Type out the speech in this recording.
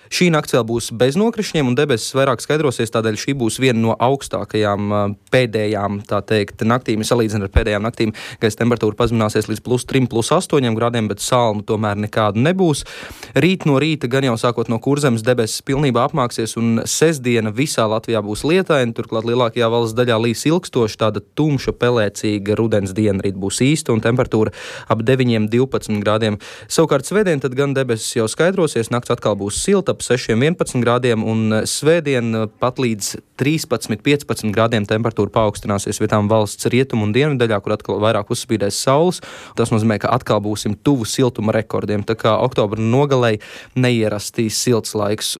Šī nakts vēl būs bez nokrišņiem un debesis vairāk skaidrosies, tādēļ šī būs viena no augstākajām pēdējām, tā teikt, naktīm, salīdzinot ar pēdējām naktīm. Gaisa temperatūra pazemināsies līdz +3, +8 grādiem, bet salmu tomēr nekādu nebūs. Rīt no rīta gan jau sākot no Kurzemes debesis pilnībā apmāksies un sestdiena visā Latvijā būs lietaina, turklāt lielākajā valsts daļā līs ilgstoši, tāda tumša, pelēcīga rudens diena rīt būs īsta un temperatūra ap 9-12 grādiem. Savukārt svētdien tad gan debesis jau skaidrosies, nakts atkal būs silta, ap 6-11 grādiem, un svētdien pat līdz 13-15 grādiem temperatūra paaugstināsies vietām valsts rietumu un dienvidu daļā, kur atkal vairāk uzspīdēs saules. Tas nozīmē, ka atkal būsim tuvu siltuma rekordiem, tā kā oktobra nogalē neierastīs silts laiks.